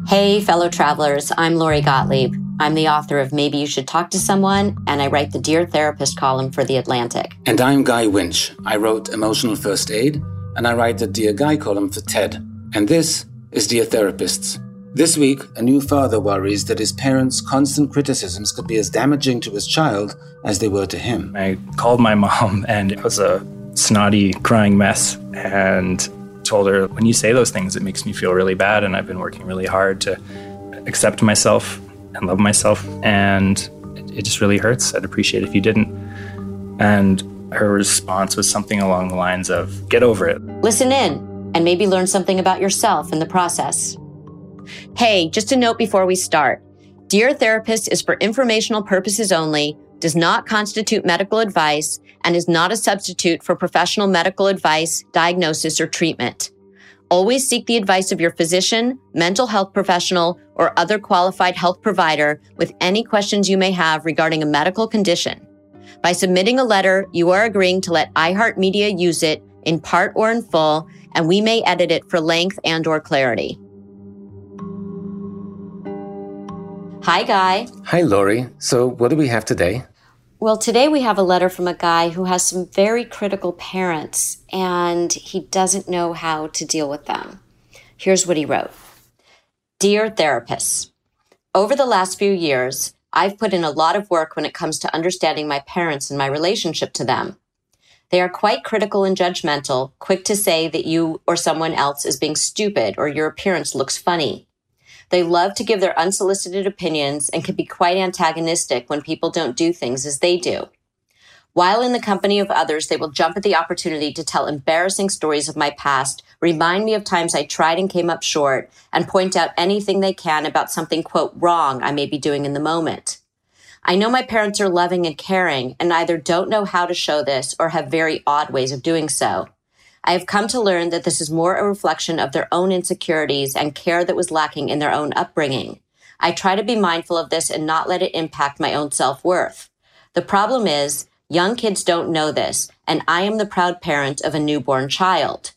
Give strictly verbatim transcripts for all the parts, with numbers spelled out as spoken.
Hey, fellow travelers, I'm Lori Gottlieb. I'm the author of Maybe You Should Talk to Someone, and I write the Dear Therapist column for The Atlantic. And I'm Guy Winch. I wrote Emotional First Aid, and I write the Dear Guy column for TED. And this is Dear Therapists. This week, a new father worries that his parents' constant criticisms could be as damaging to his child as they were to him. I called my mom, and it was a snotty, crying mess, and told her, when you say those things, it makes me feel really bad, and I've been working really hard to accept myself and love myself, and it, it just really hurts. I'd appreciate it if you didn't. And her response was something along the lines of, get over it. Listen in, and maybe learn something about yourself in the process. Hey, just a note before we start. Dear Therapist is for informational purposes only, does not constitute medical advice, and is not a substitute for professional medical advice, diagnosis, or treatment. Always seek the advice of your physician, mental health professional, or other qualified health provider with any questions you may have regarding a medical condition. By submitting a letter, you are agreeing to let iHeartMedia use it in part or in full, and we may edit it for length and or clarity. Hi, Guy. Hi, Lori. So what do we have today? Well, today we have a letter from a guy who has some very critical parents, and he doesn't know how to deal with them. Here's what he wrote. Dear Therapists, over the last few years, I've put in a lot of work when it comes to understanding my parents and my relationship to them. They are quite critical and judgmental, quick to say that you or someone else is being stupid or your appearance looks funny. They love to give their unsolicited opinions and can be quite antagonistic when people don't do things as they do. While in the company of others, they will jump at the opportunity to tell embarrassing stories of my past, remind me of times I tried and came up short, and point out anything they can about something, quote, wrong I may be doing in the moment. I know my parents are loving and caring and either don't know how to show this or have very odd ways of doing so. I have come to learn that this is more a reflection of their own insecurities and care that was lacking in their own upbringing. I try to be mindful of this and not let it impact my own self-worth. The problem is, young kids don't know this, and I am the proud parent of a newborn child.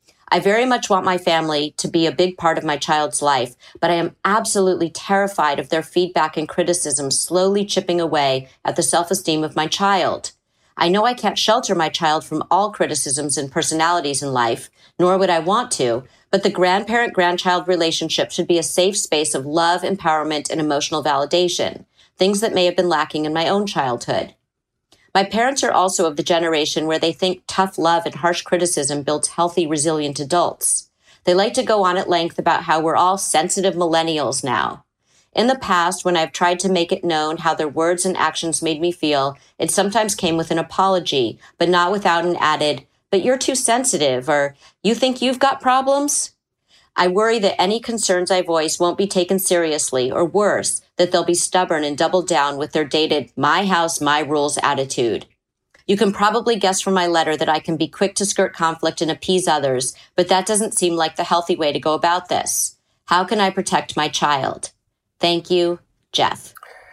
I very much want my family to be a big part of my child's life, but I am absolutely terrified of their feedback and criticism slowly chipping away at the self-esteem of my child. I know I can't shelter my child from all criticisms and personalities in life, nor would I want to, but the grandparent-grandchild relationship should be a safe space of love, empowerment, and emotional validation, things that may have been lacking in my own childhood. My parents are also of the generation where they think tough love and harsh criticism builds healthy, resilient adults. They like to go on at length about how we're all sensitive millennials now. In the past, when I've tried to make it known how their words and actions made me feel, it sometimes came with an apology, but not without an added, but you're too sensitive, or you think you've got problems? I worry that any concerns I voice won't be taken seriously, or worse, that they'll be stubborn and double down with their dated my house, my rules attitude. You can probably guess from my letter that I can be quick to skirt conflict and appease others, but that doesn't seem like the healthy way to go about this. How can I protect my child? Thank you, Jeff.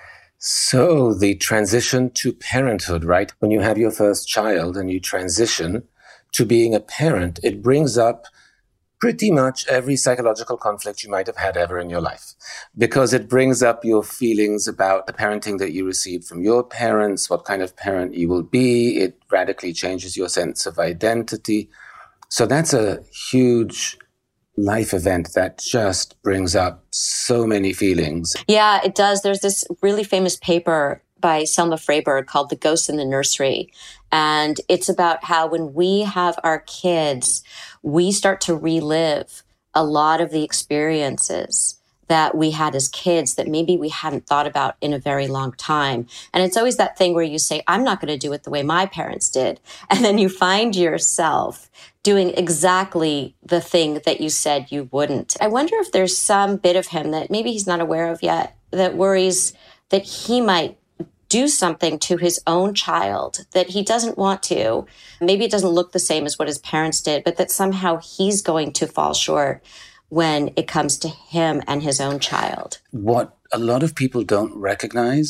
So the transition to parenthood, right? When you have your first child and you transition to being a parent, it brings up pretty much every psychological conflict you might have had ever in your life, because it brings up your feelings about the parenting that you received from your parents, what kind of parent you will be. It radically changes your sense of identity. So that's a huge life event that just brings up so many feelings. Yeah, it does. There's this really famous paper by Selma Freyberg called The Ghost in the Nursery. And it's about how when we have our kids, we start to relive a lot of the experiences that we had as kids that maybe we hadn't thought about in a very long time. And it's always that thing where you say, I'm not going to do it the way my parents did. And then you find yourself doing exactly the thing that you said you wouldn't. I wonder if there's some bit of him that maybe he's not aware of yet that worries that he might do something to his own child that he doesn't want to. Maybe it doesn't look the same as what his parents did, but that somehow he's going to fall short when it comes to him and his own child. What a lot of people don't recognize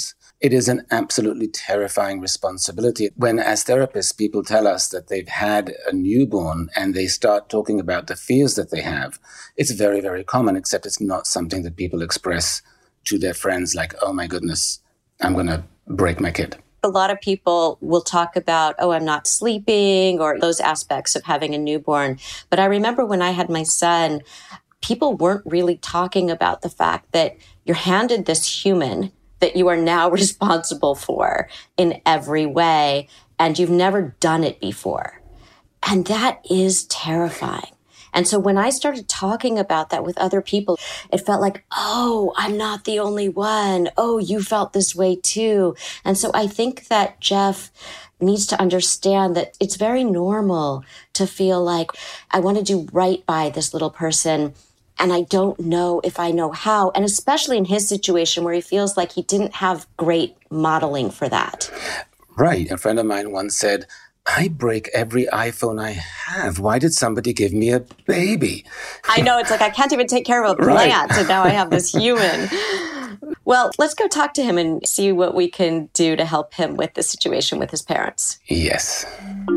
It is an absolutely terrifying responsibility. When, as therapists, people tell us that they've had a newborn and they start talking about the fears that they have, it's very, very common, except it's not something that people express to their friends like, oh my goodness, I'm going to break my kid. A lot of people will talk about, oh, I'm not sleeping, or those aspects of having a newborn. But I remember when I had my son, people weren't really talking about the fact that you're handed this human that you are now responsible for in every way, and you've never done it before. And that is terrifying. And so when I started talking about that with other people, it felt like, oh, I'm not the only one. Oh, you felt this way too. And so I think that Jeff needs to understand that it's very normal to feel like I want to do right by this little person, and I don't know if I know how. And especially in his situation where he feels like he didn't have great modeling for that. Right. A friend of mine once said, I break every iPhone I have. Why did somebody give me a baby? I know. It's like, I can't even take care of a Right. plant. And now I have this human. Well, let's go talk to him and see what we can do to help him with the situation with his parents. Yes.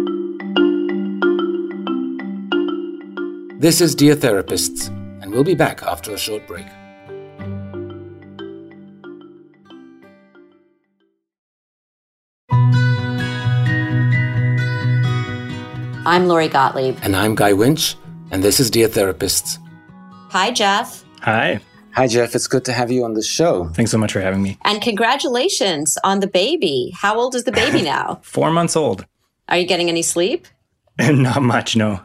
This is Dear Therapists, and we'll be back after a short break. I'm Lori Gottlieb. And I'm Guy Winch, and this is Dear Therapists. Hi, Jeff. Hi. Hi, Jeff. It's good to have you on the show. Thanks so much for having me. And congratulations on the baby. How old is the baby now? Four months old. Are you getting any sleep? Not much, no.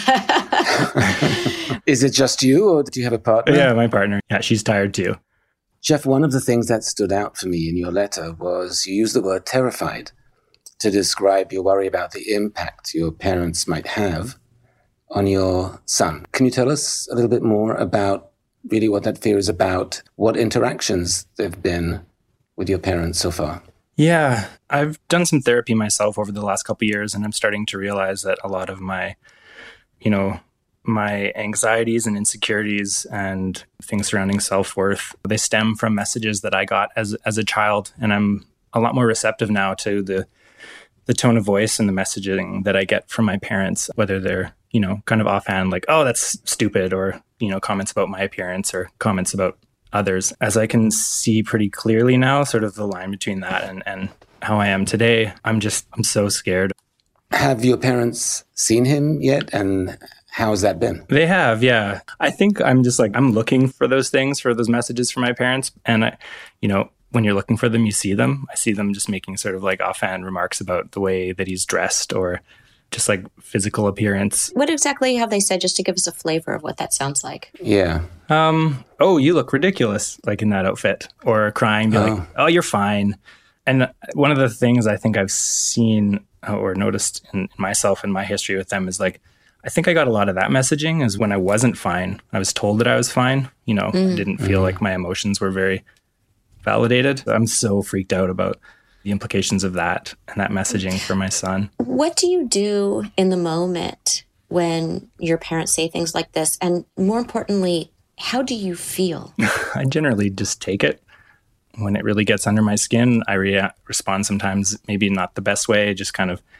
Is it just you, or do you have a partner? Yeah, my partner. Yeah, she's tired too. Jeff, one of the things that stood out for me in your letter was you used the word terrified to describe your worry about the impact your parents might have on your son. Can you tell us a little bit more about really what that fear is about, what interactions there have been with your parents so far? Yeah, I've done some therapy myself over the last couple of years, and I'm starting to realize that a lot of my, you know, my anxieties and insecurities and things surrounding self-worth, they stem from messages that I got as as a child. And I'm a lot more receptive now to the the tone of voice and the messaging that I get from my parents, whether they're, you know, kind of offhand, like, oh, that's stupid, or, you know, comments about my appearance or comments about others. As I can see pretty clearly now, sort of the line between that and, and how I am today, I'm just, I'm so scared. Have your parents seen him yet? And how has that been? They have, yeah. I think I'm just like, I'm looking for those things, for those messages from my parents. And I, you know, when you're looking for them, you see them. I see them just making sort of like offhand remarks about the way that he's dressed or just like physical appearance. What exactly have they said, just to give us a flavor of what that sounds like? Yeah. Um, oh, you look ridiculous, like in that outfit. Or crying, be Oh. like, oh, you're fine. And one of the things I think I've seen or noticed in myself and my history with them is like, I think I got a lot of that messaging is when I wasn't fine. I was told that I was fine. You know, Mm. I didn't feel like my emotions were very validated. I'm so freaked out about the implications of that and that messaging for my son. What do you do in the moment when your parents say things like this? And more importantly, how do you feel? I generally just take it. When it really gets under my skin, I rea- respond sometimes maybe not the best way, just kind of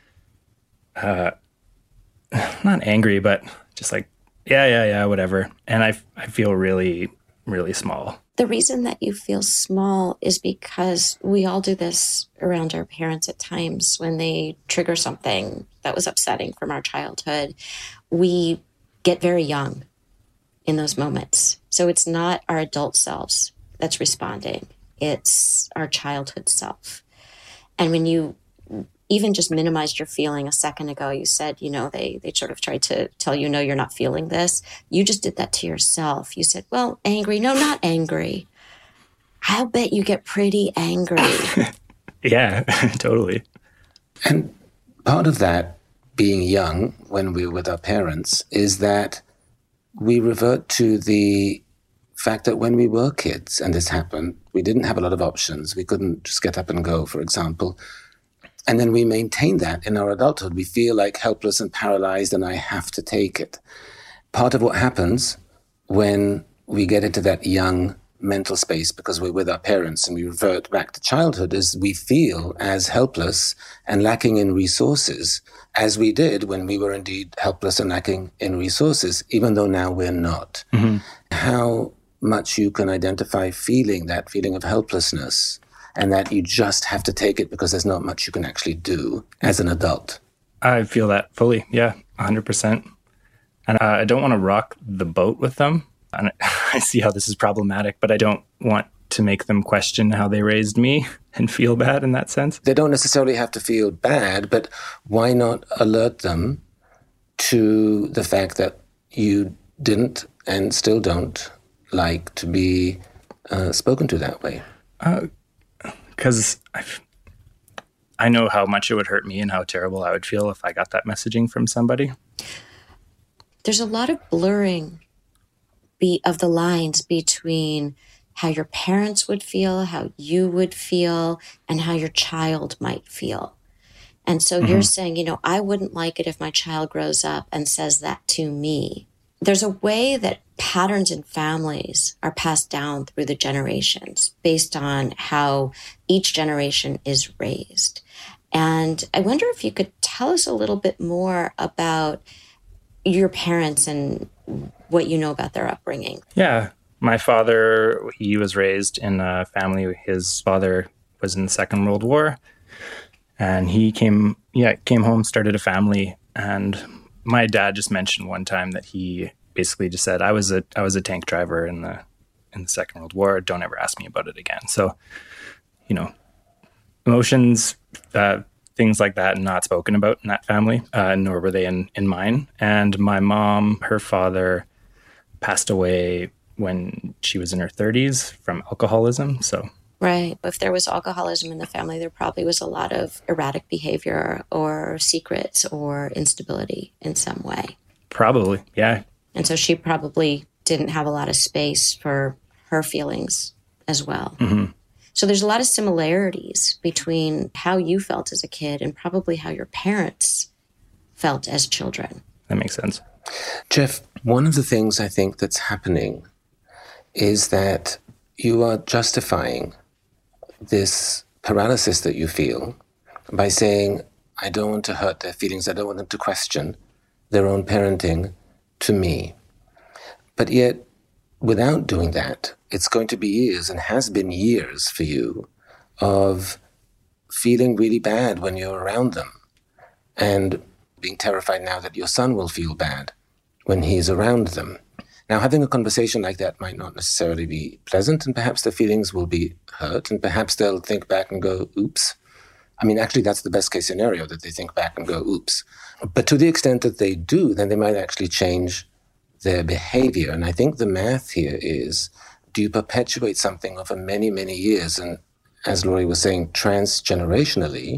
uh, not angry, but just like, yeah, yeah, yeah, whatever. And I, I feel really, really small. The reason that you feel small is because we all do this around our parents at times when they trigger something that was upsetting from our childhood. We get very young in those moments. So it's not our adult selves that's responding. It's our childhood self. And when you even just minimized your feeling a second ago, you said, you know, they they sort of tried to tell you, no, you're not feeling this. You just did that to yourself. You said, well, angry. No, not angry. I'll bet you get pretty angry. Yeah, totally. And part of that being young when we're with our parents is that we revert to the fact that when we were kids and this happened, we didn't have a lot of options. We couldn't just get up and go, for example. And then we maintain that in our adulthood. We feel like helpless and paralyzed, and I have to take it. Part of what happens when we get into that young mental space because we're with our parents and we revert back to childhood is we feel as helpless and lacking in resources as we did when we were indeed helpless and lacking in resources, even though now we're not. Mm-hmm. How much you can identify feeling that feeling of helplessness and that you just have to take it because there's not much you can actually do as an adult. I feel that fully. Yeah, one hundred percent. And uh, I don't want to rock the boat with them. And I see how this is problematic, but I don't want to make them question how they raised me and feel bad in that sense. They don't necessarily have to feel bad, but why not alert them to the fact that you didn't and still don't like to be uh, spoken to that way? Because uh, I know how much it would hurt me and how terrible I would feel if I got that messaging from somebody. There's a lot of blurring be of the lines between how your parents would feel, how you would feel, and how your child might feel. And so mm-hmm. you're saying, you know, I wouldn't like it if my child grows up and says that to me. There's a way that patterns in families are passed down through the generations based on how each generation is raised. And I wonder if you could tell us a little bit more about your parents and what you know about their upbringing. Yeah. My father, he was raised in a family. His father was in the Second World War. And he came, yeah, came home, started a family. And my dad just mentioned one time that he basically just said, I was a I was a tank driver in the in the Second World War. Don't ever ask me about it again. So, you know, emotions, uh, things like that, not spoken about in that family, uh, nor were they in, in mine. And my mom, her father passed away when she was in her thirties from alcoholism. So, right. If there was alcoholism in the family, there probably was a lot of erratic behavior or secrets or instability in some way. Probably, yeah. And so she probably didn't have a lot of space for her feelings as well. Mm-hmm. So there's a lot of similarities between how you felt as a kid and probably how your parents felt as children. That makes sense. Jeff, one of the things I think that's happening is that you are justifying this paralysis that you feel by saying, I don't want to hurt their feelings. I don't want them to question their own parenting to me. But yet, without doing that, it's going to be years and has been years for you of feeling really bad when you're around them and being terrified now that your son will feel bad when he's around them. Now, having a conversation like that might not necessarily be pleasant, and perhaps their feelings will be hurt, and perhaps they'll think back and go, oops. I mean, actually, that's the best case scenario, that they think back and go, oops. But to the extent that they do, then they might actually change their behavior. And I think the math here is, do you perpetuate something over many, many years, and as Laurie was saying, transgenerationally,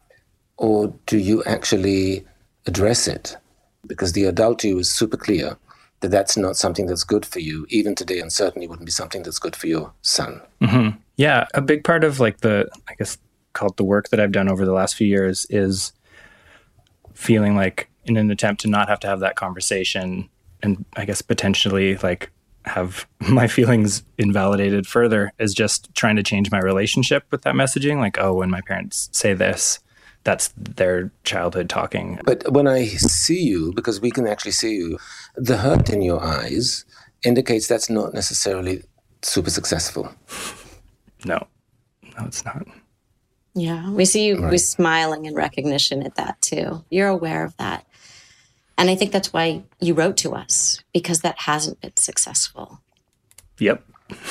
or do you actually address it? Because the adult you is super clear that that's not something that's good for you, even today, and certainly wouldn't be something that's good for your son. Mm-hmm. Yeah, a big part of like the, I guess, called the work that I've done over the last few years is feeling like in an attempt to not have to have that conversation and I guess potentially like have my feelings invalidated further is just trying to change my relationship with that messaging. Like, oh, when my parents say this, that's their childhood talking. But when I see you, because we can actually see you, the hurt in your eyes indicates that's not necessarily super successful. No, no, it's not. Yeah, we see you right. We're smiling in recognition at that too. You're aware of that. And I think that's why you wrote to us, because that hasn't been successful. Yep.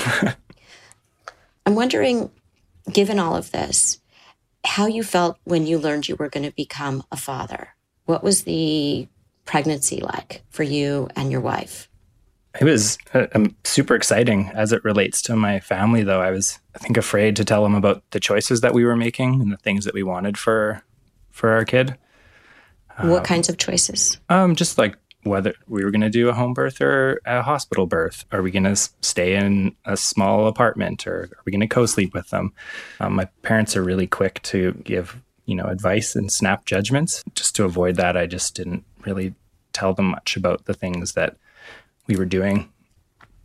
I'm wondering, given all of this, how you felt when you learned you were going to become a father. What was the pregnancy like for you and your wife? It was uh, um, super exciting as it relates to my family, though. I was, I think, afraid to tell them about the choices that we were making and the things that we wanted for for our kid. What um, kinds of choices? Um, just like whether we were going to do a home birth or a hospital birth. Are we going to stay in a small apartment, or are we going to co-sleep with them? Um, my parents are really quick to give, you know, advice and snap judgments. Just to avoid that, I just didn't really tell them much about the things that we were doing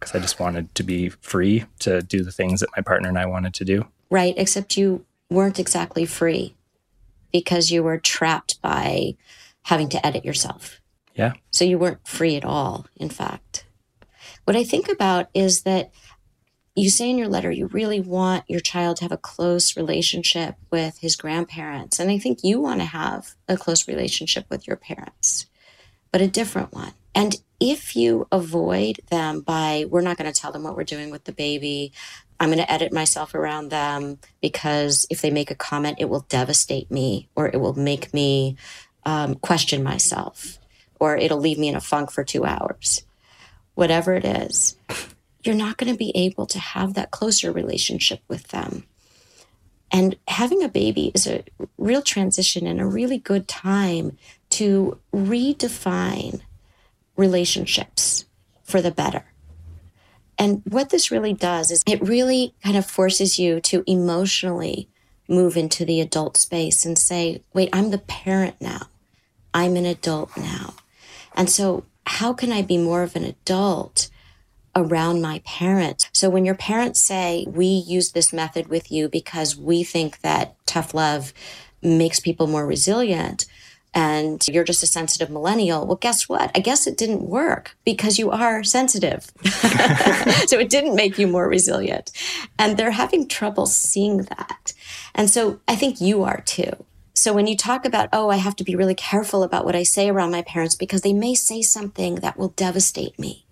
because I just wanted to be free to do the things that my partner and I wanted to do. Right, except you weren't exactly free because you were trapped by having to edit yourself. Yeah. So you weren't free at all, in fact. What I think about is that you say in your letter you really want your child to have a close relationship with his grandparents. And I think you want to have a close relationship with your parents, but a different one. And if you avoid them by, we're not going to tell them what we're doing with the baby, I'm going to edit myself around them because if they make a comment, it will devastate me, or it will make me um, question myself, or it'll leave me in a funk for two hours. Whatever it is, you're not going to be able to have that closer relationship with them. And having a baby is a real transition and a really good time to redefine relationships for the better. And what this really does is it really kind of forces you to emotionally move into the adult space and say, wait, I'm the parent now. I'm an adult now. And so how can I be more of an adult around my parents? So when your parents say, we use this method with you because we think that tough love makes people more resilient, and you're just a sensitive millennial, well, guess what? I guess it didn't work because you are sensitive. So it didn't make you more resilient. And they're having trouble seeing that. And so I think you are too. So when you talk about, oh, I have to be really careful about what I say around my parents because they may say something that will devastate me.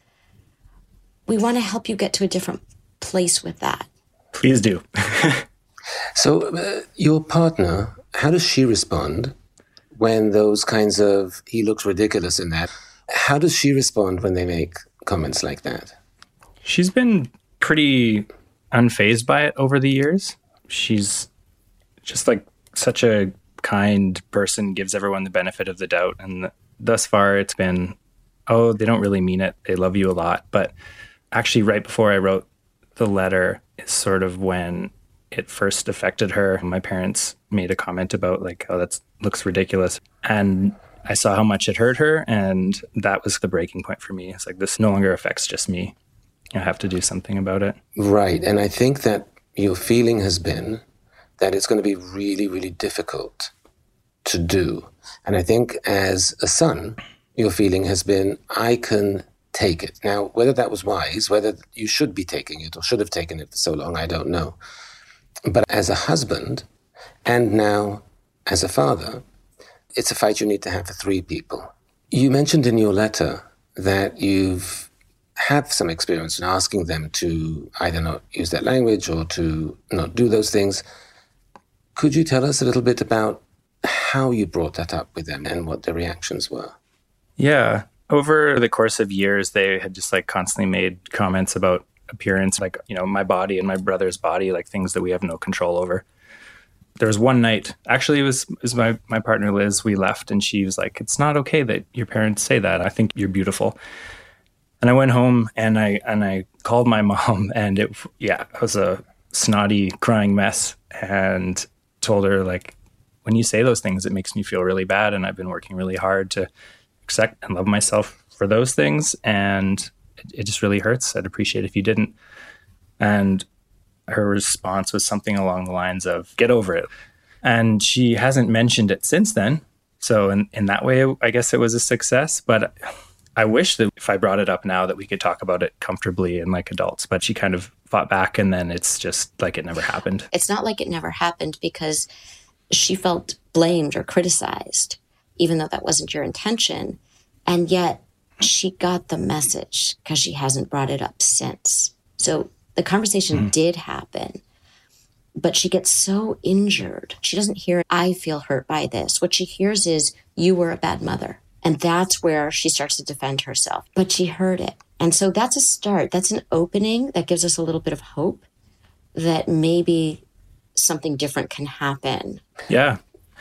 We want to help you get to a different place with that. Please do. So uh, your partner, how does she respond when those kinds of, he looks ridiculous in that? How does she respond when they make comments like that? She's been pretty unfazed by it over the years. She's just like such a kind person, gives everyone the benefit of the doubt. And thus far it's been, oh, they don't really mean it. They love you a lot. But actually right before I wrote the letter is sort of when it first affected her. My parents made a comment about like, oh, that looks ridiculous. And I saw how much it hurt her. And that was the breaking point for me. It's like, this no longer affects just me. I have to do something about it. Right. And I think that your feeling has been that it's going to be really, really difficult to do. And I think as a son, your feeling has been, I can take it. Now, whether that was wise, whether you should be taking it or should have taken it for so long, I don't know. But as a husband, and now as a father, it's a fight you need to have for three people. You mentioned in your letter that you've had some experience in asking them to either not use that language or to not do those things. Could you tell us a little bit about how you brought that up with them and what their reactions were? Yeah. Over the course of years, they had just like constantly made comments about appearance, like, you know, my body and my brother's body, like things that we have no control over. There was one night, actually it was, it was my, my partner Liz, we left and she was like, it's not okay that your parents say that. I think you're beautiful. And I went home and I, and I called my mom and it, yeah, it was a snotty crying mess, and told her like, when you say those things, it makes me feel really bad. And I've been working really hard to accept and love myself for those things. And it, it just really hurts. I'd appreciate it if you didn't. And her response was something along the lines of, get over it. And she hasn't mentioned it since then. So in, in that way, I guess it was a success. But I wish that if I brought it up now that we could talk about it comfortably and like adults. But she kind of fought back, and then it's just like it never happened. It's not like it never happened because she felt blamed or criticized, even though that wasn't your intention. And yet she got the message because she hasn't brought it up since. So the conversation mm-hmm. did happen, but she gets so injured. She doesn't hear, I feel hurt by this. What she hears is, you were a bad mother. And that's where she starts to defend herself. But she heard it. And so that's a start. That's an opening that gives us a little bit of hope that maybe something different can happen. Yeah.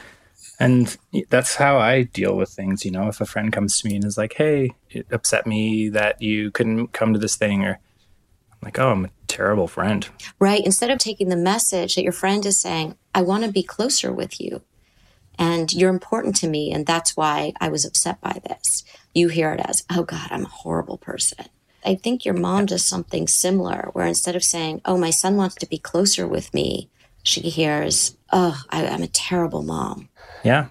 And that's how I deal with things. You know, if a friend comes to me and is like, hey, it upset me that you couldn't come to this thing, or I'm like, oh, I'm a terrible friend. Right. Instead of taking the message that your friend is saying, I want to be closer with you and you're important to me, and that's why I was upset by this. You hear it as, oh God, I'm a horrible person. I think your mom does something similar where instead of saying, oh, my son wants to be closer with me, she hears, oh, I, I'm a terrible mom. Yeah.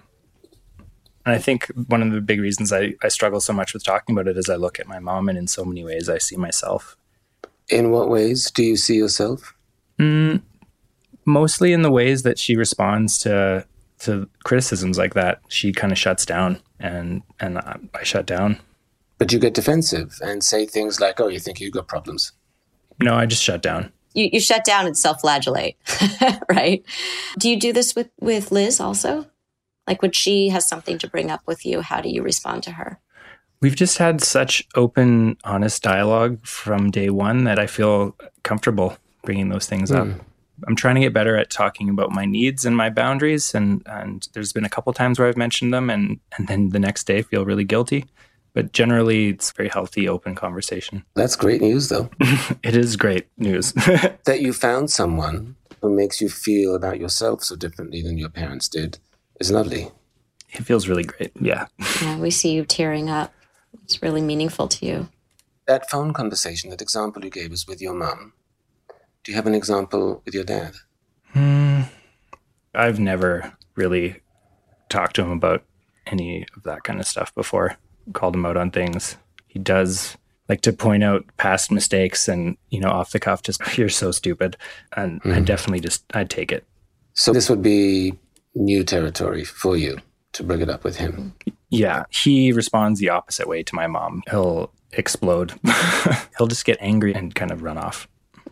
And I think one of the big reasons I, I struggle so much with talking about it is I look at my mom and in so many ways I see myself. In what ways do you see yourself? Mm, mostly in the ways that she responds to to criticisms like that. She kind of shuts down and, and I, I shut down. But you get defensive and say things like, oh, you think you've got problems. No, I just shut down. You, you shut down and self-flagellate, right? Do you do this with, with Liz also? Like when she has something to bring up with you, how do you respond to her? We've just had such open, honest dialogue from day one that I feel comfortable bringing those things mm. up. I'm trying to get better at talking about my needs and my boundaries. And, and there's been a couple times where I've mentioned them and, and then the next day feel really guilty. But generally, it's a very healthy, open conversation. That's great news, though. It is great news. That you found someone who makes you feel about yourself so differently than your parents did is lovely. It feels really great, yeah. Yeah, we see you tearing up. It's really meaningful to you. That phone conversation, that example you gave us with your mum, do you have an example with your dad? Hmm. I've never really talked to him about any of that kind of stuff before. Called him out on things. He does like to point out past mistakes and, you know, off the cuff, just, you're so stupid. And mm. I definitely just, I'd take it. So this would be new territory for you to bring it up with him. Yeah. He responds the opposite way to my mom. He'll explode. He'll just get angry and kind of run off.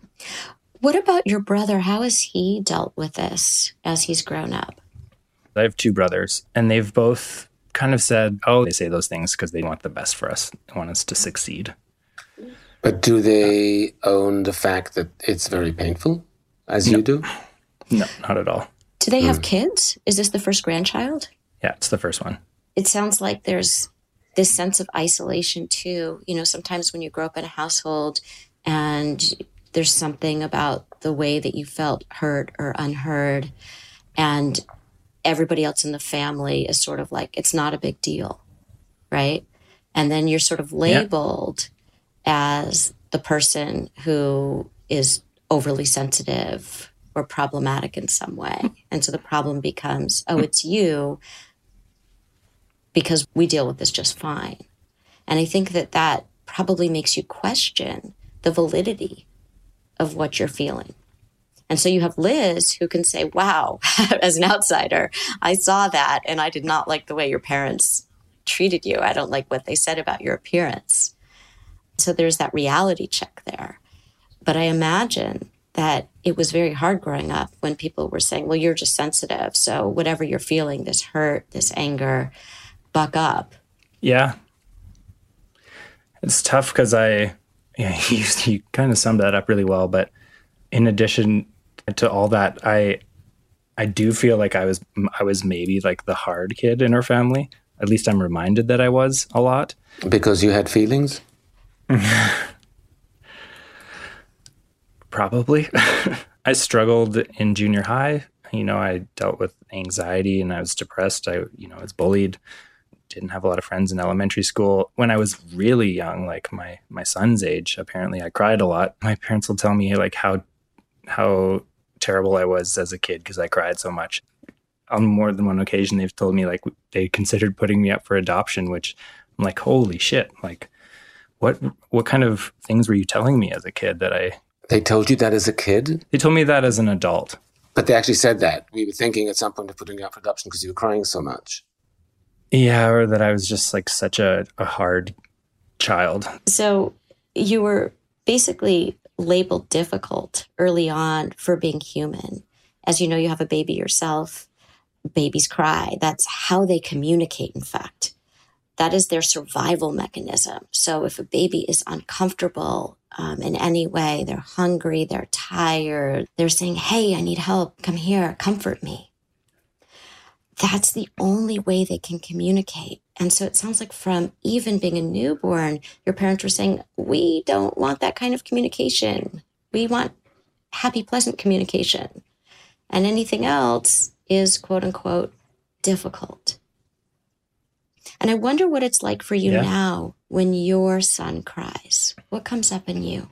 What about your brother? How has he dealt with this as he's grown up? I have two brothers and they've both kind of said, oh, they say those things because they want the best for us. They want us to succeed. But do they own the fact that it's very painful, as no. you do? No, not at all. Do they have mm. kids? Is this the first grandchild? Yeah, it's the first one. It sounds like there's this sense of isolation too. You know, sometimes when you grow up in a household and there's something about the way that you felt heard or unheard, and everybody else in the family is sort of like, it's not a big deal, right? And then you're sort of labeled yeah. as the person who is overly sensitive or problematic in some way. And so the problem becomes, oh, it's you because we deal with this just fine. And I think that that probably makes you question the validity of what you're feeling. And so you have Liz who can say, wow, as an outsider, I saw that and I did not like the way your parents treated you. I don't like what they said about your appearance. So there's that reality check there. But I imagine that it was very hard growing up when people were saying, well, you're just sensitive. So whatever you're feeling, this hurt, this anger, buck up. Yeah. It's tough because I, yeah, you, you kind of summed that up really well. But in addition to all that, I I do feel like I was I was maybe like the hard kid in our family. At least I'm reminded that I was a lot. Because you had feelings? Probably. I struggled in junior high. You know, I dealt with anxiety and I was depressed. I, you know, I was bullied. Didn't have a lot of friends in elementary school. When I was really young, like my my son's age, apparently I cried a lot. My parents will tell me like how how terrible I was as a kid because I cried so much. On more than one occasion, they've told me like they considered putting me up for adoption, which I'm like, holy shit. Like, what what kind of things were you telling me as a kid that I... They told you that as a kid? They told me that as an adult. But they actually said that. We were thinking at some point of putting you up for adoption because you were crying so much. Yeah, or that I was just like such a, a hard child. So you were basically labeled difficult early on for being human. As you know, you have a baby yourself. Babies cry. That's how they communicate, in fact. That is their survival mechanism. So if a baby is uncomfortable um, in any way, they're hungry, they're tired, they're saying, hey, I need help, come here, comfort me. That's the only way they can communicate. And so it sounds like from even being a newborn, your parents were saying, we don't want that kind of communication. We want happy, pleasant communication. And anything else is, quote unquote, difficult. And I wonder what it's like for you yeah. now when your son cries. What comes up in you?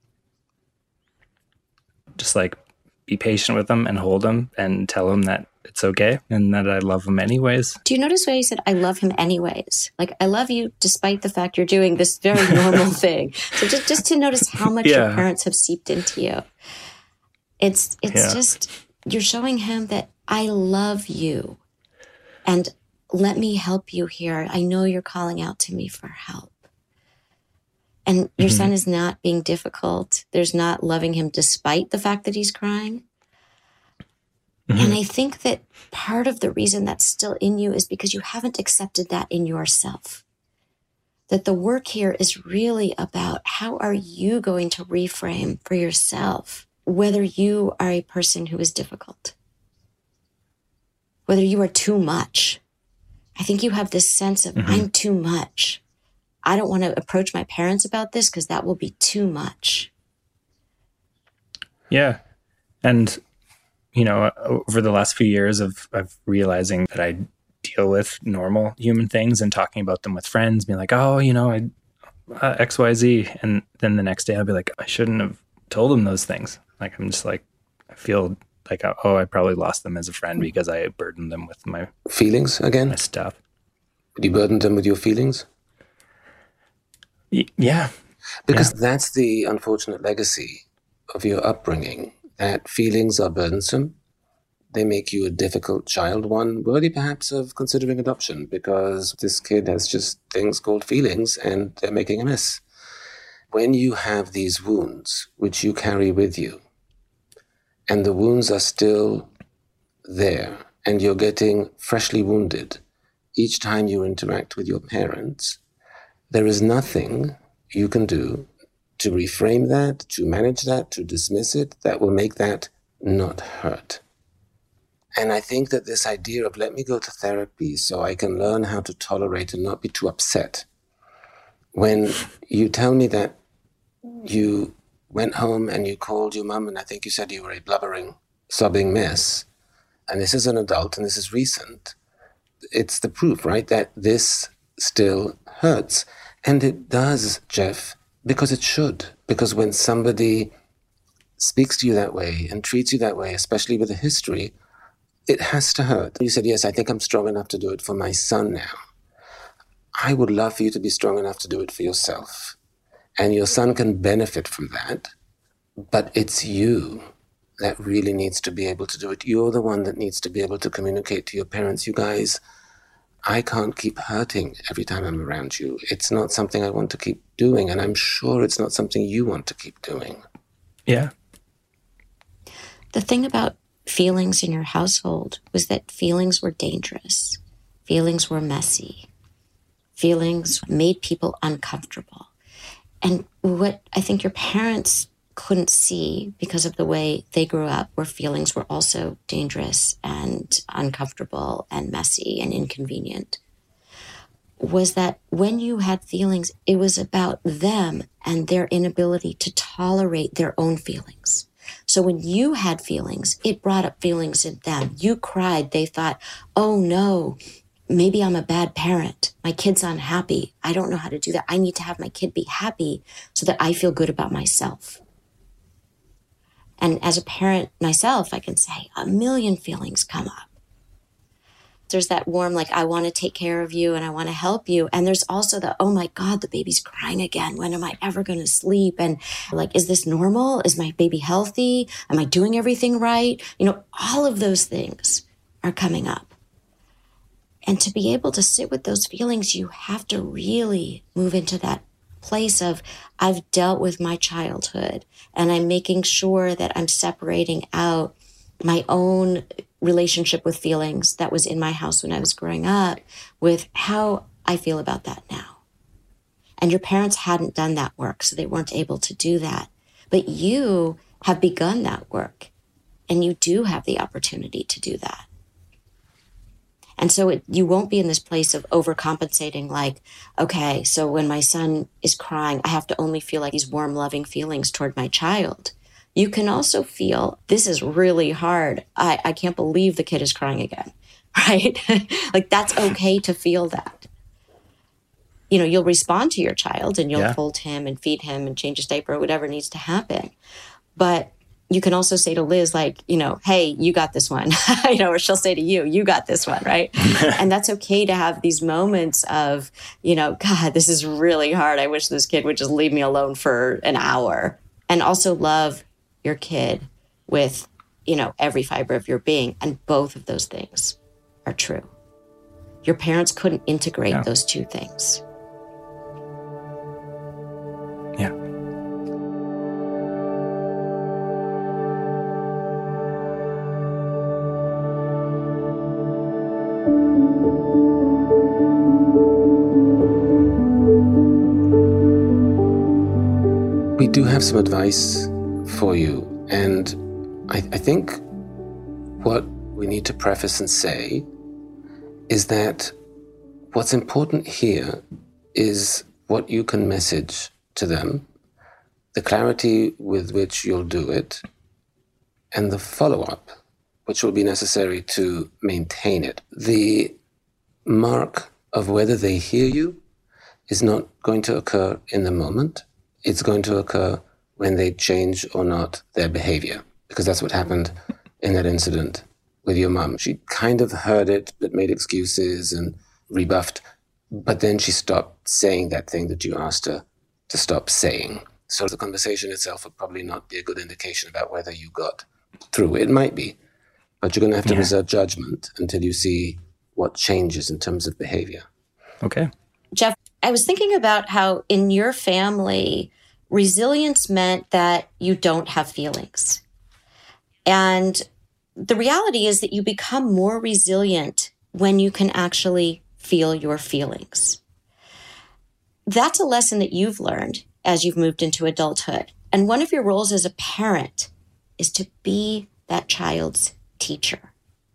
Just like be patient with them and hold them and tell them that it's okay and that I love them anyways. Do you notice why you said, I love him anyways? Like, I love you despite the fact you're doing this very normal thing. So just, just to notice how much yeah. your parents have seeped into you. It's, it's yeah. just, you're showing him that I love you and let me help you here. I know you're calling out to me for help. And your mm-hmm. son is not being difficult. There's not loving him despite the fact that he's crying. Mm-hmm. And I think that part of the reason that's still in you is because you haven't accepted that in yourself. That the work here is really about how are you going to reframe for yourself whether you are a person who is difficult, whether you are too much. I think you have this sense of, mm-hmm. I'm too much. I don't want to approach my parents about this because that will be too much. Yeah. And, you know, over the last few years of, of realizing that I deal with normal human things and talking about them with friends, being like, oh, you know, I uh, X Y Z. And then the next day I'll be like, I shouldn't have told them those things. Like, I'm just like, I feel like, oh, I probably lost them as a friend because I burdened them with my feelings again. My stuff. Did you burden them with your feelings? Y- yeah. Because yeah. that's the unfortunate legacy of your upbringing, that feelings are burdensome. They make you a difficult child, one worthy perhaps of considering adoption, because this kid has just things called feelings and they're making a mess. When you have these wounds, which you carry with you, and the wounds are still there, and you're getting freshly wounded each time you interact with your parents, there is nothing you can do to reframe that, to manage that, to dismiss it, that will make that not hurt. And I think that this idea of let me go to therapy so I can learn how to tolerate and not be too upset. When you tell me that you went home and you called your mum, and I think you said you were a blubbering, sobbing mess, and this is an adult and this is recent, it's the proof, right, that this still hurts. And it does, Jeff, because it should. Because when somebody speaks to you that way and treats you that way, especially with a history, it has to hurt. You said, yes, I think I'm strong enough to do it for my son now. I would love for you to be strong enough to do it for yourself. And your son can benefit from that, but it's you that really needs to be able to do it. You're the one that needs to be able to communicate to your parents, you guys, I can't keep hurting every time I'm around you. It's not something I want to keep doing, and I'm sure it's not something you want to keep doing. Yeah. The thing about feelings in your household was that feelings were dangerous. Feelings were messy. Feelings made people uncomfortable. And what I think your parents couldn't see because of the way they grew up, where feelings were also dangerous and uncomfortable and messy and inconvenient, was that when you had feelings, it was about them and their inability to tolerate their own feelings. So when you had feelings, it brought up feelings in them. You cried, they thought, oh no, maybe I'm a bad parent. My kid's unhappy. I don't know how to do that. I need to have my kid be happy so that I feel good about myself. And as a parent myself, I can say a million feelings come up. There's that warm, like, I want to take care of you and I want to help you. And there's also the, oh my God, the baby's crying again. When am I ever going to sleep? And like, is this normal? Is my baby healthy? Am I doing everything right? You know, all of those things are coming up. And to be able to sit with those feelings, you have to really move into that place of, I've dealt with my childhood and I'm making sure that I'm separating out my own relationship with feelings that was in my house when I was growing up with how I feel about that now. And your parents hadn't done that work, so they weren't able to do that. But you have begun that work, and you do have the opportunity to do that. And so it, you won't be in this place of overcompensating, like, okay, so when my son is crying, I have to only feel like these warm, loving feelings toward my child. You can also feel, this is really hard. I, I can't believe the kid is crying again, right? Like, that's okay to feel that. you know, you'll respond to your child and you'll Yeah. hold him and feed him and change his diaper or whatever needs to happen. But you can also say to Liz, like, you know, hey, you got this one, you know, or she'll say to you, you got this one, right? And that's okay to have these moments of, you know, God, this is really hard. I wish this kid would just leave me alone for an hour. And also love your kid with, you know, every fiber of your being. And both of those things are true. Your parents couldn't integrate Yeah. those two things. Yeah. We do have some advice for you, and I, I think what we need to preface and say is that what's important here is what you can message to them, the clarity with which you'll do it, and the follow-up, which will be necessary to maintain it. The mark of whether they hear you is not going to occur in the moment. It's going to occur when they change or not their behavior, because that's what happened in that incident with your mom. She kind of heard it, but made excuses and rebuffed, but then she stopped saying that thing that you asked her to stop saying. So the conversation itself would probably not be a good indication about whether you got through. It might be, but you're going to have to Yeah. reserve judgment until you see what changes in terms of behavior. Okay. Jeff, I was thinking about how in your family, resilience meant that you don't have feelings. And the reality is that you become more resilient when you can actually feel your feelings. That's a lesson that you've learned as you've moved into adulthood. And one of your roles as a parent is to be that child's teacher.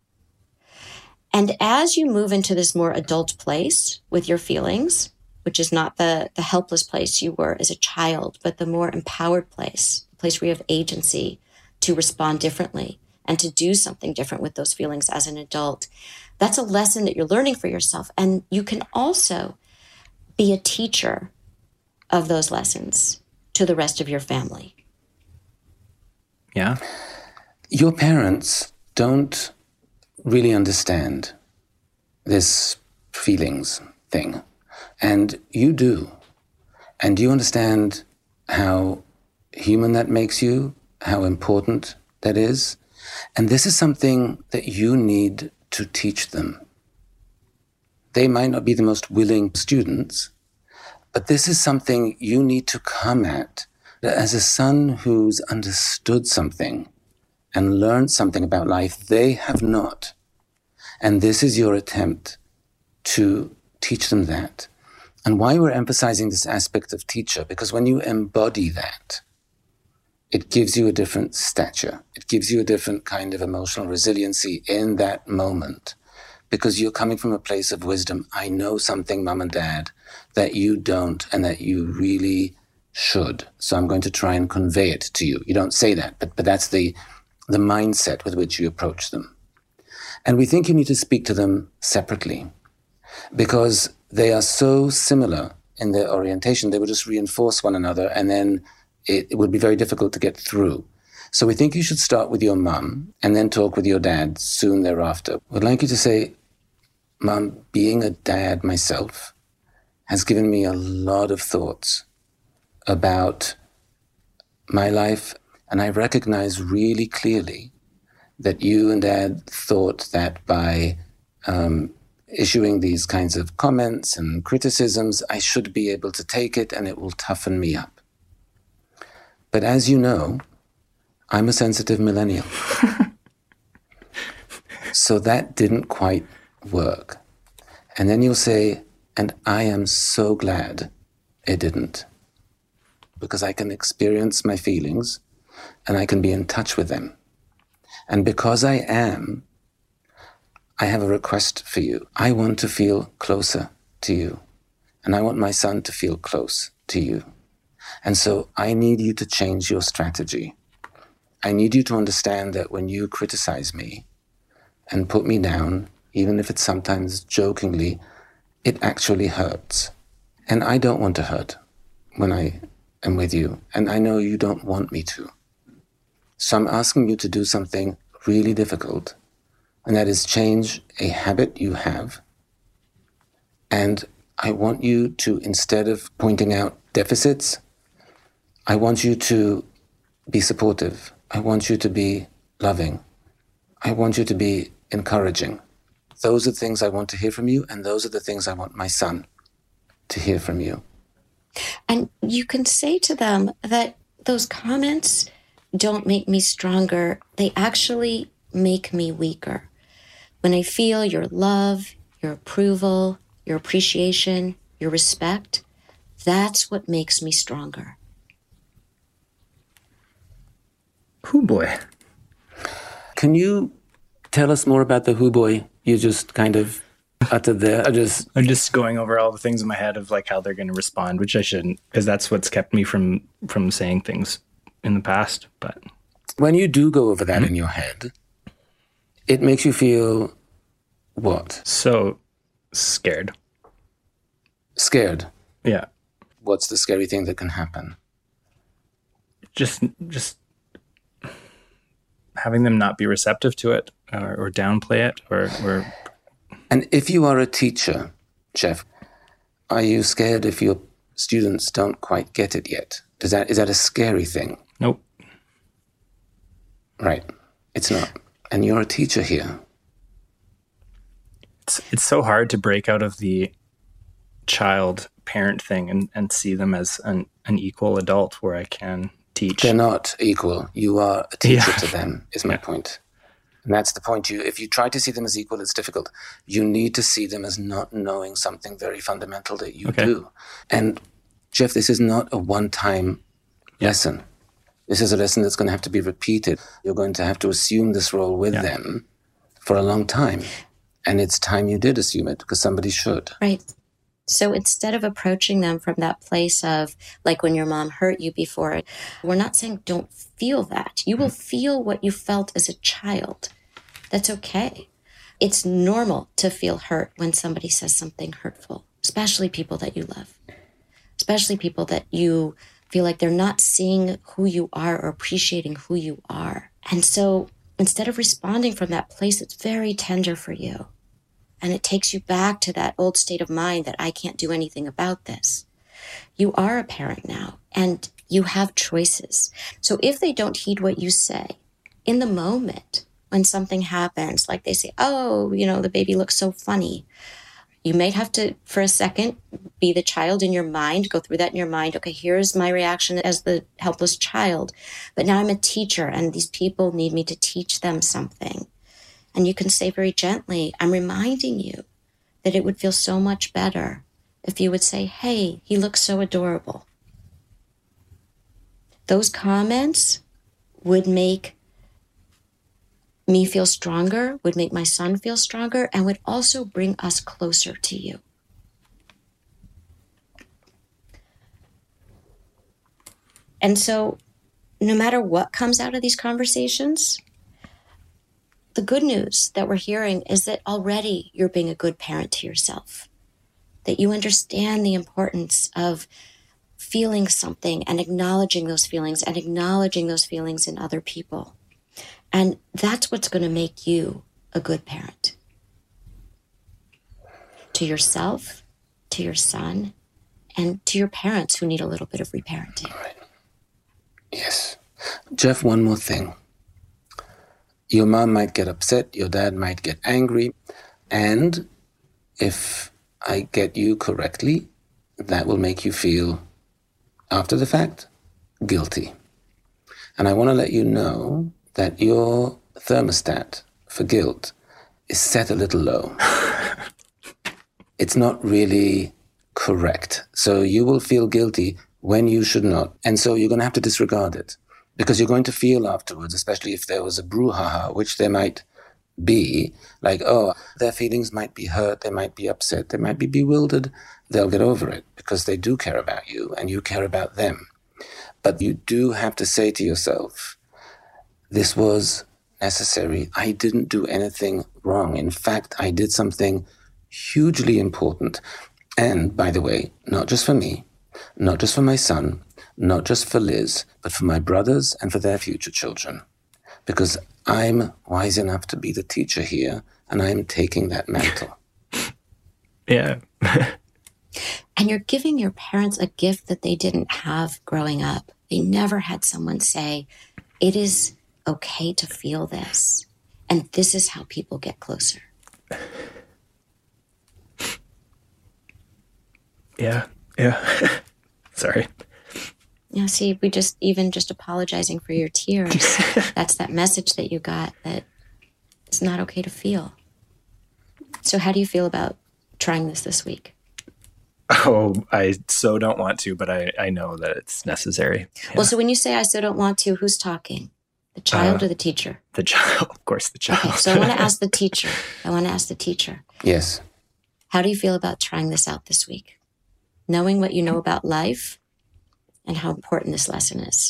And as you move into this more adult place with your feelings, which is not the, the helpless place you were as a child, but the more empowered place, a place where you have agency to respond differently and to do something different with those feelings as an adult. That's a lesson that you're learning for yourself. And you can also be a teacher of those lessons to the rest of your family. Yeah. Your parents don't really understand this feelings thing, and you do. And you understand how human that makes you, how important that is. And this is something that you need to teach them. They might not be the most willing students, but this is something you need to come at as a son who's understood something and learned something about life they have not. And this is your attempt to teach them that. And why we're emphasizing this aspect of teacher, because when you embody that, it gives you a different stature. It gives you a different kind of emotional resiliency in that moment, because you're coming from a place of wisdom. I know something, mom and dad, that you don't and that you really should. So I'm going to try and convey it to you. You don't say that, but, but that's the, the mindset with which you approach them. And we think you need to speak to them separately because they are so similar in their orientation. They would just reinforce one another, and then it, it would be very difficult to get through. So we think you should start with your mum and then talk with your dad soon thereafter. We'd like you to say, Mum, being a dad myself has given me a lot of thoughts about my life, and I recognize really clearly that you and Dad thought that by um, issuing these kinds of comments and criticisms, I should be able to take it and it will toughen me up. But as you know, I'm a sensitive millennial. So that didn't quite work. And then you'll say, and I am so glad it didn't, because I can experience my feelings and I can be in touch with them. And because I am, I have a request for you. I want to feel closer to you. And I want my son to feel close to you. And so I need you to change your strategy. I need you to understand that when you criticize me and put me down, even if it's sometimes jokingly, it actually hurts. And I don't want to hurt when I am with you. And I know you don't want me to. So I'm asking you to do something really difficult, and that is change a habit you have. And I want you to, instead of pointing out deficits, I want you to be supportive. I want you to be loving. I want you to be encouraging. Those are the things I want to hear from you, and those are the things I want my son to hear from you. And you can say to them that those comments don't make me stronger. They actually make me weaker. When I feel your love, your approval, your appreciation, your respect, that's what makes me stronger. Hoo boy. Can you tell us more about the hoo boy you just kind of uttered there? I just I'm just going over all the things in my head of like how they're going to respond, which I shouldn't, because that's what's kept me from from saying things in the past. But when you do go over that mm-hmm. in your head, it makes you feel what? So scared. Scared? Yeah. What's the scary thing that can happen? Just, just having them not be receptive to it, or, or downplay it, or, or. And if you are a teacher, Jeff, are you scared if your students don't quite get it yet? Does that is that a scary thing? Nope. Right. It's not. And you're a teacher here. It's it's so hard to break out of the child parent thing and, and see them as an, an equal adult where I can teach. They're not equal. You are a teacher yeah. to them, is my yeah. point. And that's the point. You, if you try to see them as equal, it's difficult. You need to see them as not knowing something very fundamental that you okay. do. And Jeff, this is not a one-time yeah. lesson. This is a lesson that's going to have to be repeated. You're going to have to assume this role with yeah. them for a long time. And it's time you did assume it, because somebody should. Right. So instead of approaching them from that place of, like when your mom hurt you before, we're not saying don't feel that. You will feel what you felt as a child. That's okay. It's normal to feel hurt when somebody says something hurtful, especially people that you love, especially people that you feel like they're not seeing who you are or appreciating who you are. And so instead of responding from that place, it's very tender for you. And it takes you back to that old state of mind that I can't do anything about this. You are a parent now, and you have choices. So if they don't heed what you say, in the moment when something happens, like they say, oh, you know, the baby looks so funny, you may have to, for a second, be the child in your mind, go through that in your mind. Okay, here's my reaction as the helpless child. But now I'm a teacher, and these people need me to teach them something. And you can say very gently, I'm reminding you that it would feel so much better if you would say, hey, he looks so adorable. Those comments would make me feel stronger, would make my son feel stronger, and would also bring us closer to you. And so no matter what comes out of these conversations, the good news that we're hearing is that already you're being a good parent to yourself, that you understand the importance of feeling something and acknowledging those feelings and acknowledging those feelings in other people. And that's what's going to make you a good parent. To yourself, to your son, and to your parents who need a little bit of reparenting. All right. Yes. Jeff, one more thing. Your mom might get upset, your dad might get angry, and if I get you correctly, that will make you feel, after the fact, guilty. And I want to let you know that your thermostat for guilt is set a little low. It's not really correct. So you will feel guilty when you should not. And so you're going to have to disregard it. Because you're going to feel afterwards, especially if there was a brouhaha, which there might be, like, oh, their feelings might be hurt, they might be upset, they might be bewildered. They'll get over it because they do care about you and you care about them. But you do have to say to yourself, this was necessary. I didn't do anything wrong. In fact, I did something hugely important. And, by the way, not just for me, not just for my son, not just for Liz, but for my brothers and for their future children. Because I'm wise enough to be the teacher here, and I'm taking that mantle. Yeah. And you're giving your parents a gift that they didn't have growing up. They never had someone say, it is okay to feel this. And this is how people get closer. Yeah. Yeah. Sorry. Yeah, see, we just, even just apologizing for your tears, that's that message that you got that it's not okay to feel. So how do you feel about trying this this week? Oh, I so don't want to, but I, I know that it's necessary. Yeah. Well, so when you say I so don't want to, who's talking? The child uh, or the teacher? The child, of course, the child. Okay, so I want to ask the teacher. I want to ask the teacher. Yes. How do you feel about trying this out this week? Knowing what you know about life and how important this lesson is.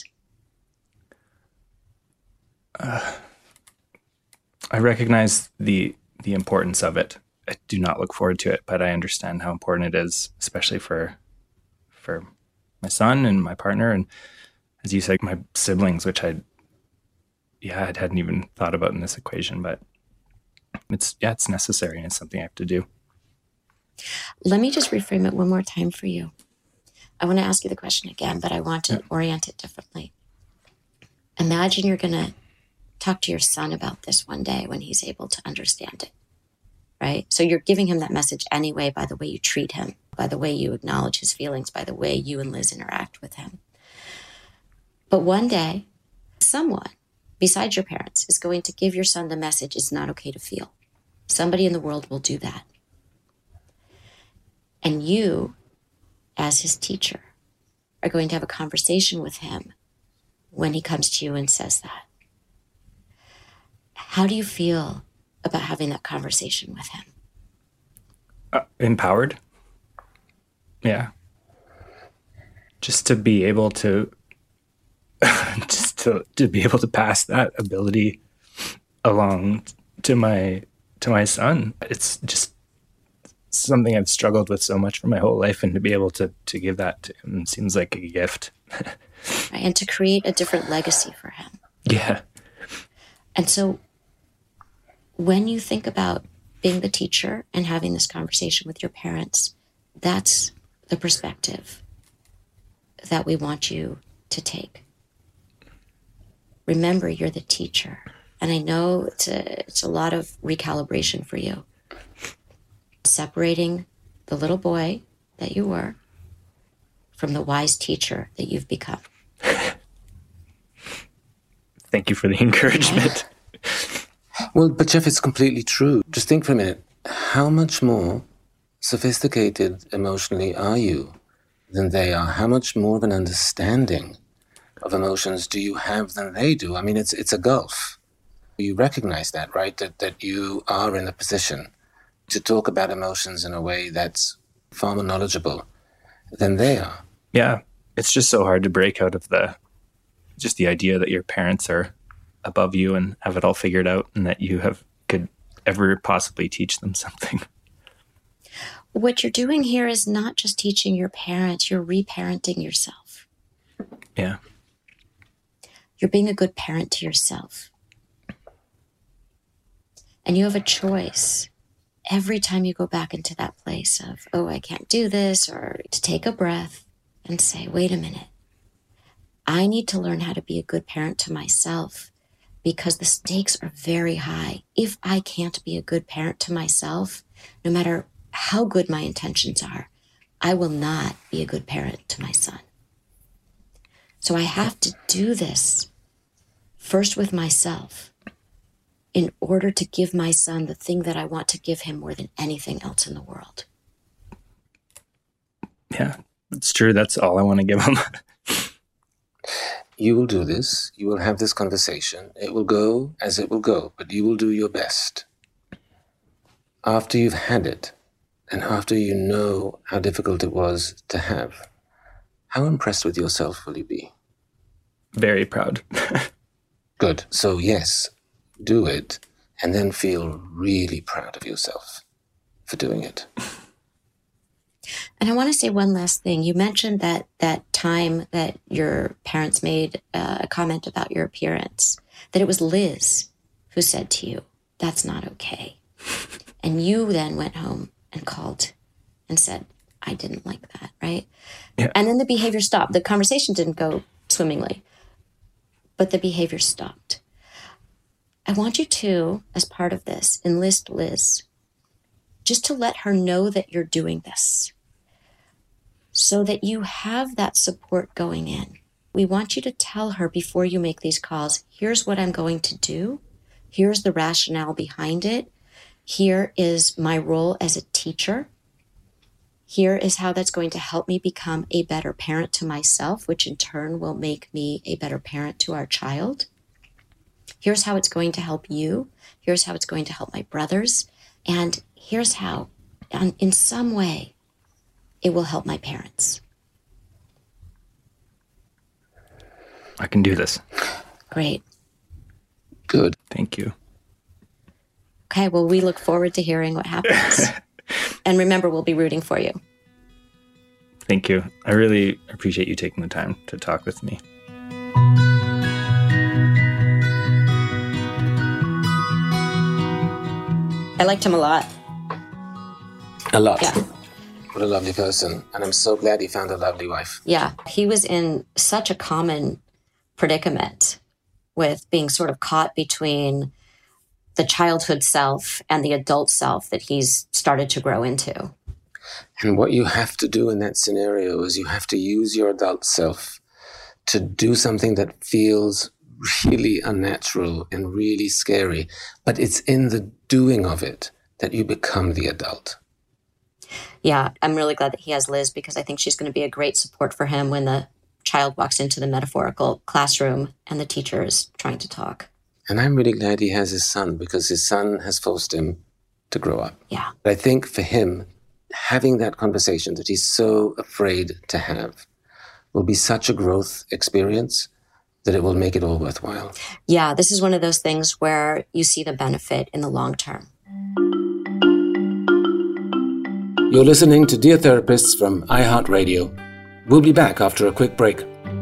Uh, I recognize the the importance of it. I do not look forward to it, but I understand how important it is, especially for for my son and my partner, and as you said, my siblings, which I yeah I hadn't even thought about in this equation, but it's yeah it's necessary and it's something I have to do. Let me just reframe it one more time for you. I want to ask you the question again, but I want to orient it differently. Imagine you're going to talk to your son about this one day when he's able to understand it, right? So you're giving him that message anyway by the way you treat him, by the way you acknowledge his feelings, by the way you and Liz interact with him. But one day, someone besides your parents is going to give your son the message it's not okay to feel. Somebody in the world will do that. And you, as his teacher, are going to have a conversation with him when he comes to you and says that. How do you feel about having that conversation with him? Uh, empowered. Yeah. Just to be able to, just to, to be able to pass that ability along to my, to my son. It's just something I've struggled with so much for my whole life, and to be able to to give that to him seems like a gift. Right, and to create a different legacy for him. Yeah. And so when you think about being the teacher and having this conversation with your parents, that's the perspective that we want you to take. Remember, you're the teacher. And I know it's a, it's a lot of recalibration for you. Separating the little boy that you were from the wise teacher that you've become. Thank you for the encouragement. Well, but Jeff, it's completely true. Just think for a minute. How much more sophisticated emotionally are you than they are? How much more of an understanding of emotions do you have than they do? I mean, it's it's a gulf. You recognize that, right? That that you are in a position to talk about emotions in a way that's far more knowledgeable than they are. Yeah. It's just so hard to break out of the, just the idea that your parents are above you and have it all figured out, and that you have could ever possibly teach them something. What you're doing here is not just teaching your parents, you're reparenting yourself. Yeah. You're being a good parent to yourself. And you have a choice every time you go back into that place of, oh, I can't do this, or to take a breath and say, wait a minute. I need to learn how to be a good parent to myself, because the stakes are very high. If I can't be a good parent to myself, no matter how good my intentions are, I will not be a good parent to my son. So I have to do this first with myself in order to give my son the thing that I want to give him more than anything else in the world. Yeah, it's true. That's all I want to give him. You will do this. You will have this conversation. It will go as it will go, but you will do your best. After you've had it, and after you know how difficult it was to have, how impressed with yourself will you be? Very proud. Good. So yes, do it, and then feel really proud of yourself for doing it. And I want to say one last thing. You mentioned that that time that your parents made uh, a comment about your appearance, that it was Liz who said to you, that's not okay. And you then went home and called and said, I didn't like that, right? Yeah. And then the behavior stopped. The conversation didn't go swimmingly, but the behavior stopped. I want you to, as part of this, enlist Liz, just to let her know that you're doing this so that you have that support going in. We want you to tell her before you make these calls, here's what I'm going to do. Here's the rationale behind it. Here is my role as a teacher. Here is how that's going to help me become a better parent to myself, which in turn will make me a better parent to our child. Here's how it's going to help you. Here's how it's going to help my brothers. And here's how, in some way, it will help my parents. I can do this. Great. Good. Thank you. Okay, well, we look forward to hearing what happens. And remember, we'll be rooting for you. Thank you. I really appreciate you taking the time to talk with me. I liked him a lot. A lot. Yeah. What a lovely person. And I'm so glad he found a lovely wife. Yeah. He was in such a common predicament with being sort of caught between the childhood self and the adult self that he's started to grow into. And what you have to do in that scenario is you have to use your adult self to do something that feels really unnatural and really scary. But it's in the doing of it that you become the adult. Yeah, I'm really glad that he has Liz because I think she's going to be a great support for him when the child walks into the metaphorical classroom and the teacher is trying to talk. And I'm really glad he has his son because his son has forced him to grow up. Yeah. But I think for him, having that conversation that he's so afraid to have will be such a growth experience that it will make it all worthwhile. Yeah, this is one of those things where you see the benefit in the long term. You're listening to Dear Therapists from iHeartRadio. We'll be back after a quick break.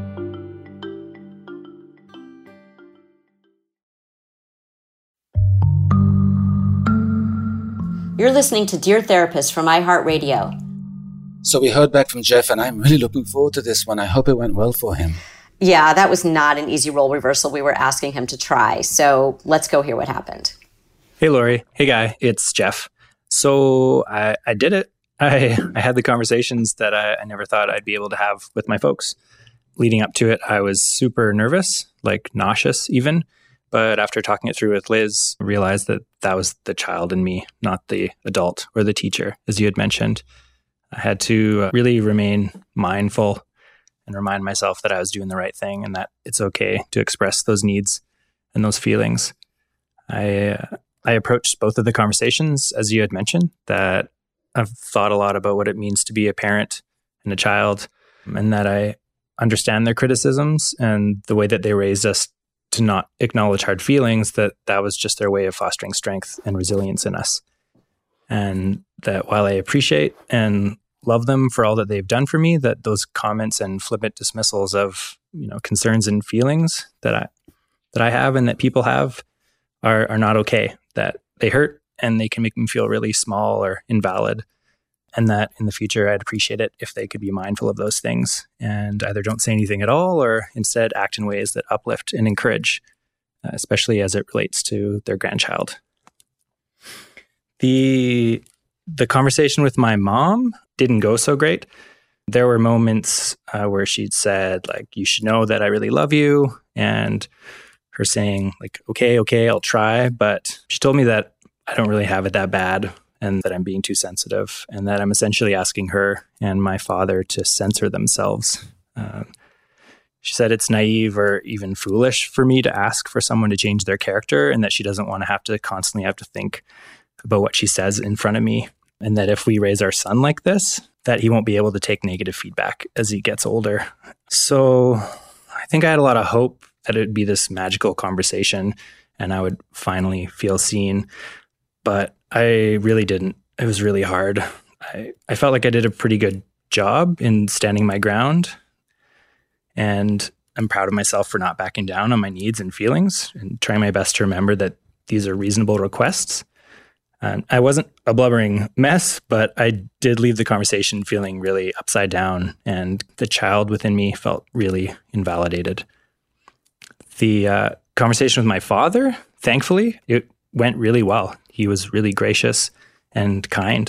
You're listening to Dear Therapists from iHeartRadio. So we heard back from Jeff, and I'm really looking forward to this one. I hope it went well for him. Yeah, that was not an easy role reversal we were asking him to try. So let's go hear what happened. Hey, Lori. Hey, Guy. It's Jeff. So I, I did it. I, I had the conversations that I, I never thought I'd be able to have with my folks. Leading up to it, I was super nervous, like nauseous even. But after talking it through with Liz, I realized that that was the child in me, not the adult or the teacher, as you had mentioned. I had to really remain mindful and remind myself that I was doing the right thing and that it's okay to express those needs and those feelings. I uh, I approached both of the conversations, as you had mentioned, that I've thought a lot about what it means to be a parent and a child, and that I understand their criticisms and the way that they raised us to not acknowledge hard feelings, that that was just their way of fostering strength and resilience in us. And that while I appreciate and love them for all that they've done for me, that those comments and flippant dismissals of, you know, concerns and feelings that I that I have and that people have are are not okay, that they hurt and they can make me feel really small or invalid. And that in the future, I'd appreciate it if they could be mindful of those things and either don't say anything at all or instead act in ways that uplift and encourage, uh, especially as it relates to their grandchild. The the conversation with my mom didn't go so great. There were moments uh, where she'd said, like, you should know that I really love you. And her saying, like, okay, okay, I'll try. But she told me that I don't really have it that bad and that I'm being too sensitive and that I'm essentially asking her and my father to censor themselves. Uh, she said it's naive or even foolish for me to ask for someone to change their character and that she doesn't want to have to constantly have to think about what she says in front of me. And that if we raise our son like this, that he won't be able to take negative feedback as he gets older. So I think I had a lot of hope that it would be this magical conversation and I would finally feel seen. But I really didn't. It was really hard. I, I felt like I did a pretty good job in standing my ground. And I'm proud of myself for not backing down on my needs and feelings and trying my best to remember that these are reasonable requests. And I wasn't a blubbering mess, but I did leave the conversation feeling really upside down, and the child within me felt really invalidated. The uh, conversation with my father, thankfully, it went really well. He was really gracious and kind.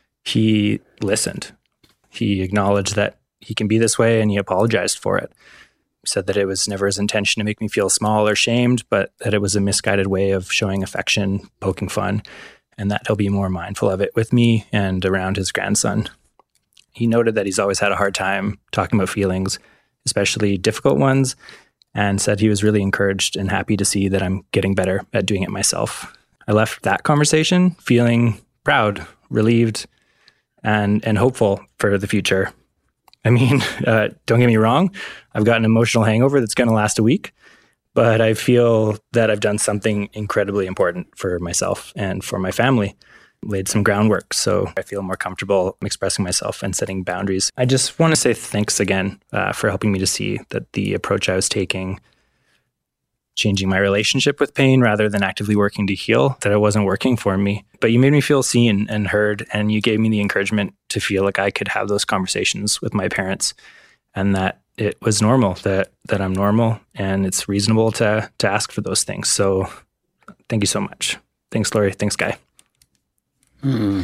He listened. He acknowledged that he can be this way, and he apologized for it. He said that it was never his intention to make me feel small or shamed, but that it was a misguided way of showing affection, poking fun, and that he'll be more mindful of it with me and around his grandson. He noted that he's always had a hard time talking about feelings, especially difficult ones, and said he was really encouraged and happy to see that I'm getting better at doing it myself. I left that conversation feeling proud, relieved, and and hopeful for the future. I mean, uh, don't get me wrong, I've got an emotional hangover that's going to last a week, but I feel that I've done something incredibly important for myself and for my family, laid some groundwork, so I feel more comfortable expressing myself and setting boundaries. I just want to say thanks again uh, for helping me to see that the approach I was taking, changing my relationship with pain rather than actively working to heal, that it wasn't working for me. But you made me feel seen and heard, and you gave me the encouragement to feel like I could have those conversations with my parents, and that it was normal, that that I'm normal, and it's reasonable to to ask for those things. So thank you so much. Thanks, Lori. Thanks, Guy. Hmm.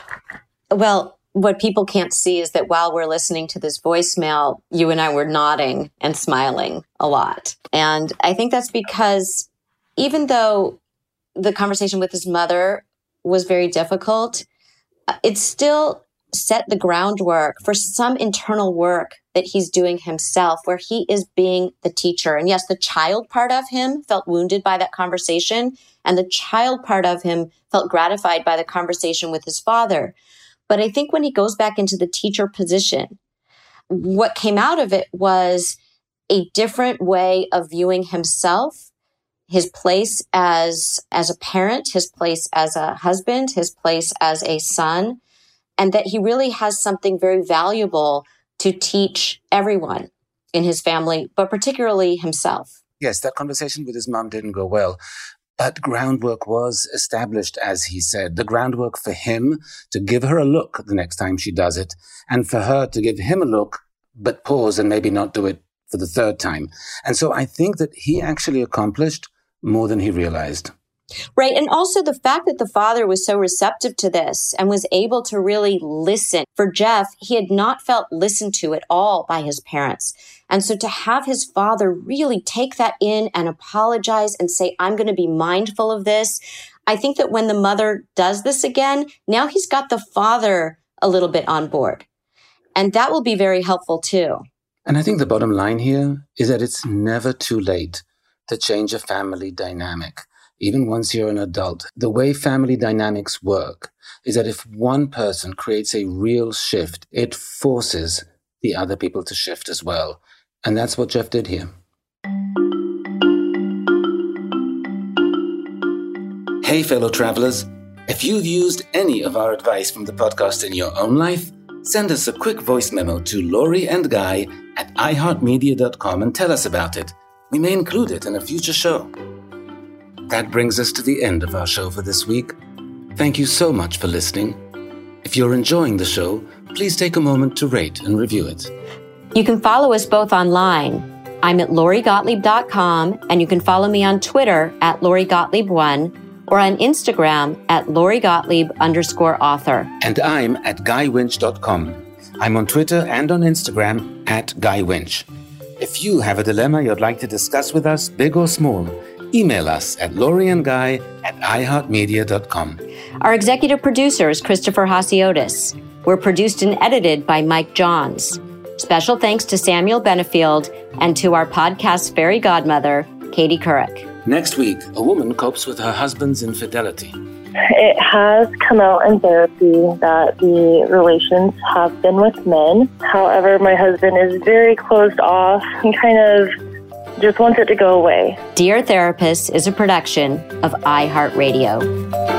Well, what people can't see is that while we're listening to this voicemail, you and I were nodding and smiling a lot. And I think that's because even though the conversation with his mother was very difficult, it still set the groundwork for some internal work that he's doing himself, where he is being the teacher. And yes, the child part of him felt wounded by that conversation, and the child part of him felt gratified by the conversation with his father. But I think when he goes back into the teacher position, what came out of it was a different way of viewing himself, his place as, as a parent, his place as a husband, his place as a son, and that he really has something very valuable to teach everyone in his family, but particularly himself. Yes, that conversation with his mom didn't go well. But groundwork was established, as he said. The groundwork for him to give her a look the next time she does it, and for her to give him a look, but pause and maybe not do it for the third time. And so I think that he actually accomplished more than he realized. Right. And also the fact that the father was so receptive to this and was able to really listen. For Jeff, he had not felt listened to at all by his parents. And so to have his father really take that in and apologize and say, I'm going to be mindful of this. I think that when the mother does this again, now he's got the father a little bit on board. And that will be very helpful too. And I think the bottom line here is that it's never too late to change a family dynamic. Even once you're an adult, the way family dynamics work is that if one person creates a real shift, it forces the other people to shift as well. And that's what Jeff did here. Hey, fellow travelers. If you've used any of our advice from the podcast in your own life, send us a quick voice memo to Lori and Guy at i heart media dot com and tell us about it. We may include it in a future show. That brings us to the end of our show for this week. Thank you so much for listening. If you're enjoying the show, please take a moment to rate and review it. You can follow us both online. I'm at lori gottlieb dot com, and you can follow me on Twitter at lori gottlieb one or on Instagram at lori gottlieb underscore author. And I'm at guy winch dot com. I'm on Twitter and on Instagram at Guy Winch. If you have a dilemma you'd like to discuss with us, big or small, email us at lori and guy at i heart media dot com. Our executive producer is Christopher Hasiotis. We're produced and edited by Mike Johns. Special thanks to Samuel Benefield and to our podcast fairy godmother, Katie Couric. Next week, a woman copes with her husband's infidelity. It has come out in therapy that the relations have been with men. However, my husband is very closed off and kind of just wants it to go away. Dear Therapist is a production of iHeartRadio.